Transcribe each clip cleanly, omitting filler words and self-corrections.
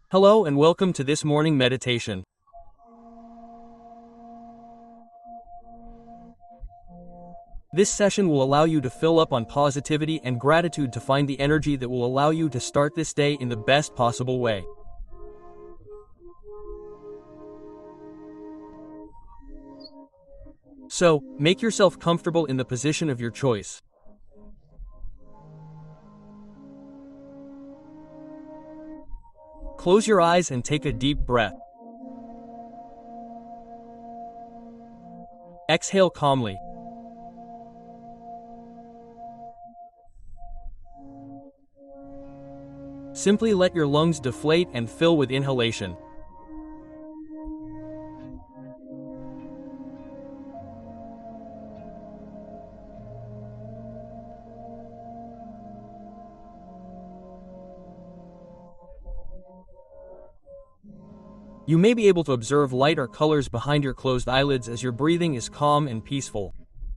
Hello and welcome to this morning meditation. This session will allow you to fill up on positivity and gratitude to find the energy that will allow you to start this day in the best possible way. So, make yourself comfortable in the position of your choice. Close your eyes and take a deep breath. Exhale calmly. Simply let your lungs deflate and fill with inhalation. You may be able to observe light or colors behind your closed eyelids as your breathing is calm and peaceful.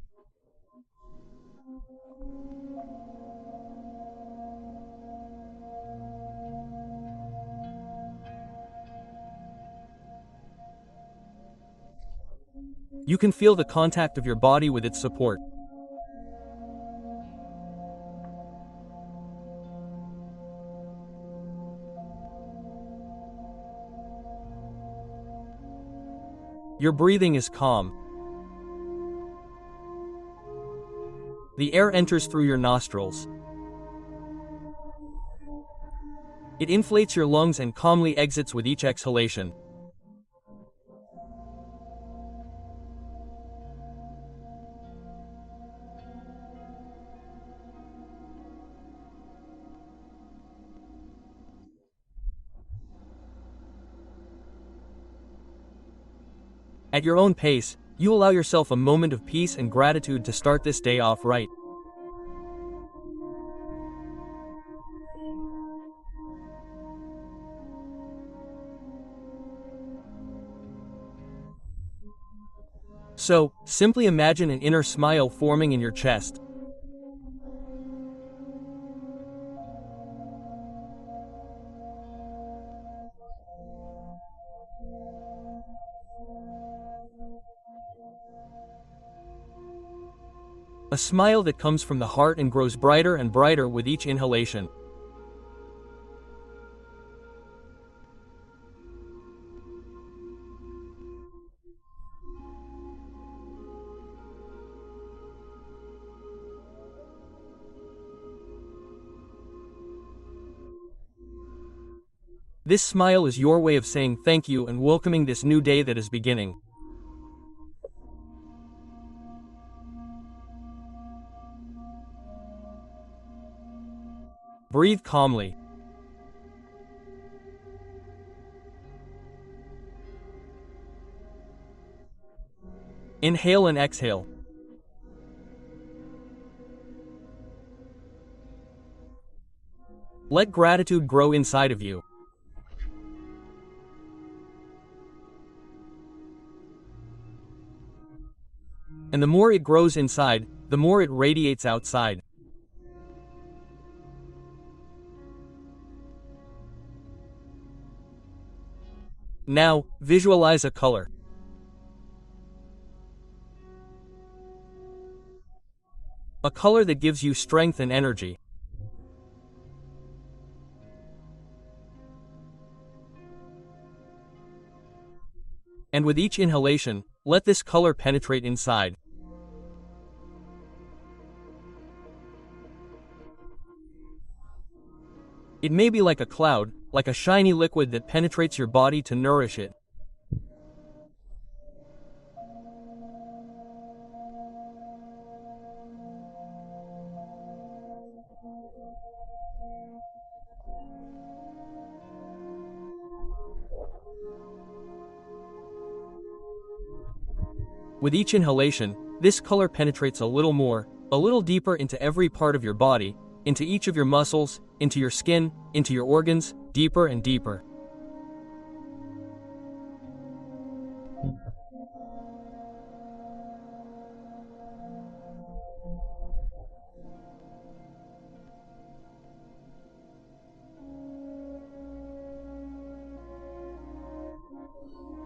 You can feel the contact of your body with its support. Your breathing is calm. The air enters through your nostrils. It inflates your lungs and calmly exits with each exhalation. At your own pace, you allow yourself a moment of peace and gratitude to start this day off right. So, simply imagine an inner smile forming in your chest. A smile that comes from the heart and grows brighter and brighter with each inhalation. This smile is your way of saying thank you and welcoming this new day that is beginning. Breathe calmly. Inhale and exhale. Let gratitude grow inside of you. And the more it grows inside, the more it radiates outside. Now, visualize a color. A color that gives you strength and energy. And with each inhalation, let this color penetrate inside. It may be like a cloud, like a shiny liquid that penetrates your body to nourish it. With each inhalation, this color penetrates a little more, a little deeper into every part of your body, into each of your muscles, into your skin, into your organs, deeper and deeper.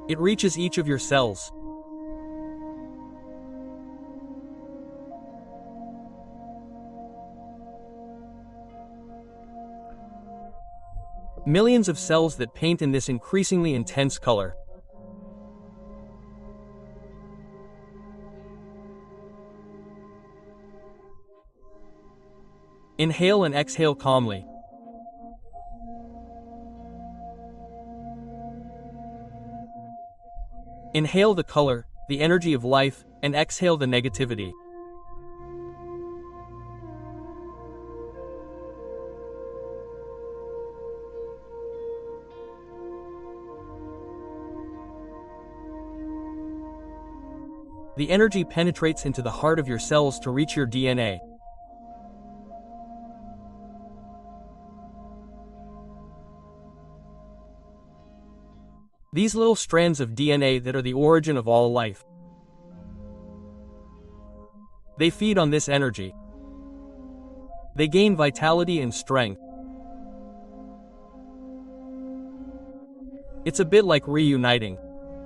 It reaches each of your cells. Millions of cells that paint in this increasingly intense color. Inhale and exhale calmly. Inhale the color, the energy of life, and exhale the negativity. The energy penetrates into the heart of your cells to reach your DNA. These little strands of DNA that are the origin of all life. They feed on this energy. They gain vitality and strength. It's a bit like reuniting.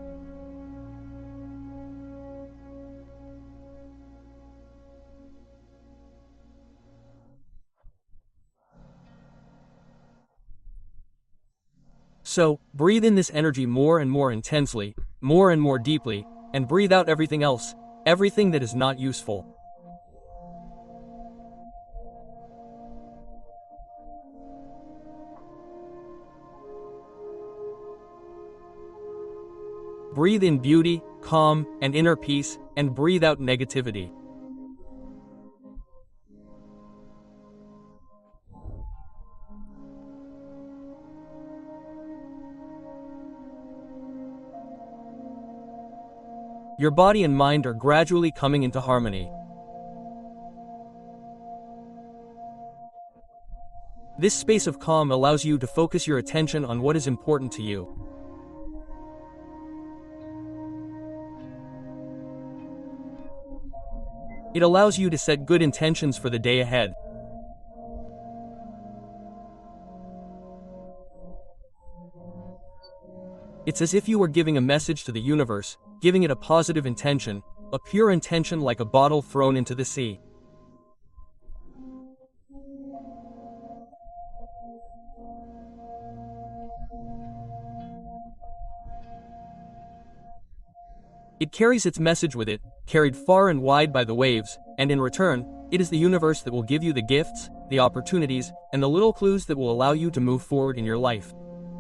So, breathe in this energy more and more intensely, more and more deeply, and breathe out everything else, everything that is not useful. Breathe in beauty, calm, and inner peace, and breathe out negativity. Your body and mind are gradually coming into harmony. This space of calm allows you to focus your attention on what is important to you. It allows you to set good intentions for the day ahead. It's as if you were giving a message to the universe, giving it a positive intention, a pure intention like a bottle thrown into the sea. It carries its message with it, carried far and wide by the waves, and in return, it is the universe that will give you the gifts, the opportunities, and the little clues that will allow you to move forward in your life.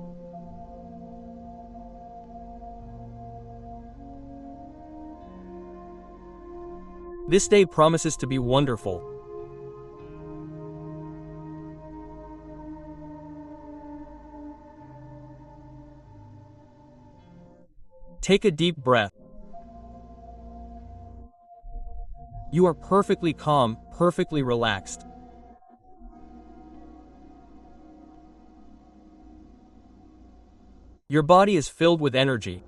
This day promises to be wonderful. Take a deep breath. You are perfectly calm, perfectly relaxed. Your body is filled with energy.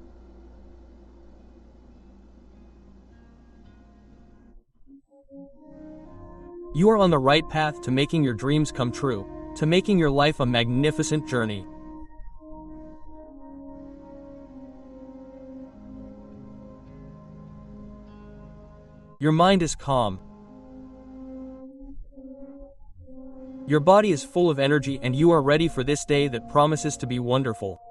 You are on the right path to making your dreams come true, to making your life a magnificent journey. Your mind is calm. Your body is full of energy and you are ready for this day that promises to be wonderful.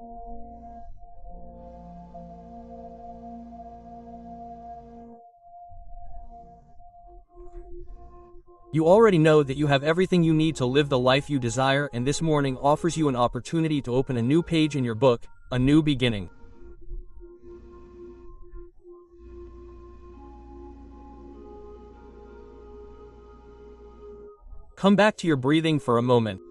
You already know that you have everything you need to live the life you desire, and this morning offers you an opportunity to open a new page in your book, a new beginning. Come back to your breathing for a moment.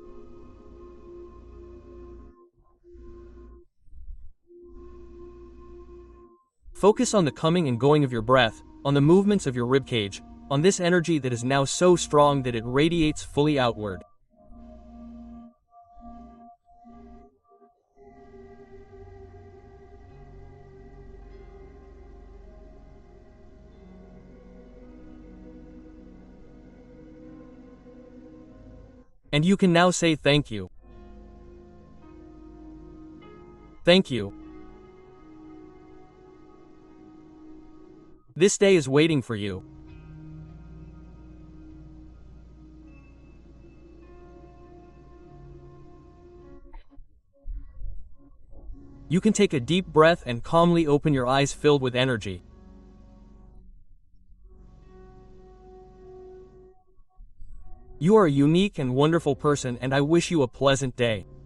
Focus on the coming and going of your breath, on the movements of your ribcage, on this energy that is now so strong that it radiates fully outward. And you can now say thank you. Thank you. This day is waiting for you. You can take a deep breath and calmly open your eyes filled with energy. You are a unique and wonderful person, and I wish you a pleasant day.